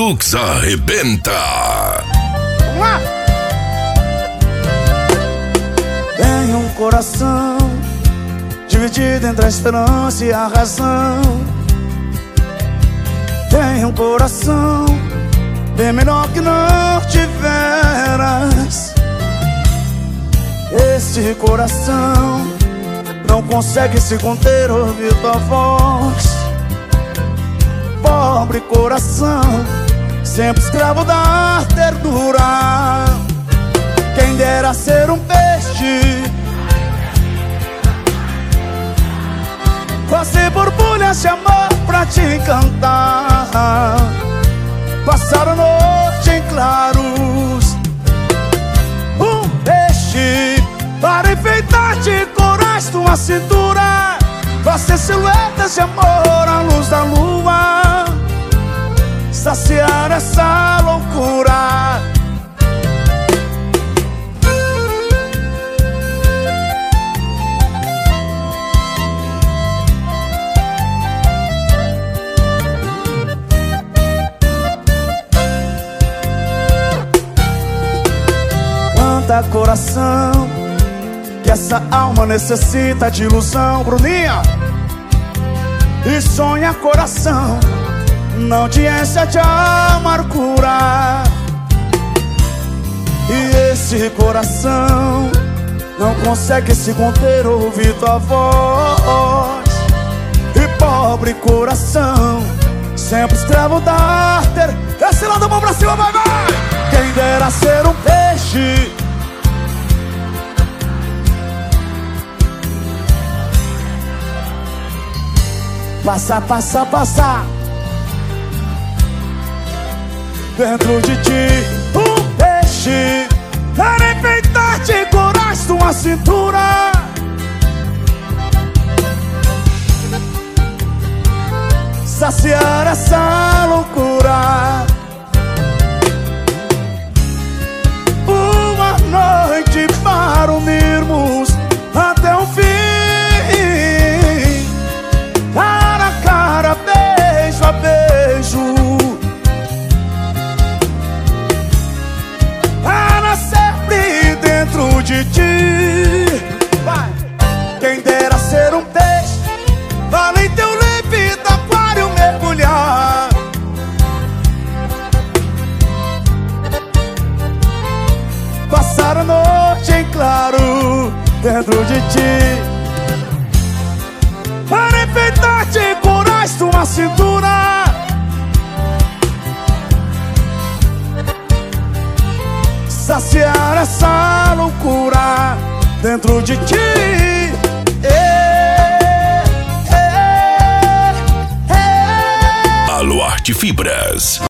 Deluxe arrebenta. Vamos lá! Tenho um coração dividido entre a esperança e a razão. Tenho um coração bem menor que não tiveras. Este coração não consegue se conter, ouvir tua voz. Pobre coração, sempre escravo da ternura. Quem dera ser um peixe, fazer borbulhas de amor pra te encantar. Passar a noite em claros, um peixe para enfeitar de corais tua cintura. Fazer silhuetas de amor à luz da lua, saciar essa loucura. Canta coração, que essa alma necessita de ilusão, Bruninha. E sonha coração, não de ânsia de amargura. E esse coração não consegue se conter, ouvir tua voz. E pobre coração, sempre escravo da ter. Esse lado, mão pra cima, vai, vai! Quem dera ser um peixe, passa, passa, passa dentro de ti, um peixe para enfeitar de corais tua cintura. Saciar essa loucura. Uma noite para unirmos até o fim. Beijo a beijo, para sempre dentro de ti. Vai. Quem dera ser um peixe, vale em teu límpido aquário mergulhar. Passar a noite em claro dentro de ti, para enfeitar de corais tua cintura. Saciar essa loucura dentro de ti. Aluarte Fibras.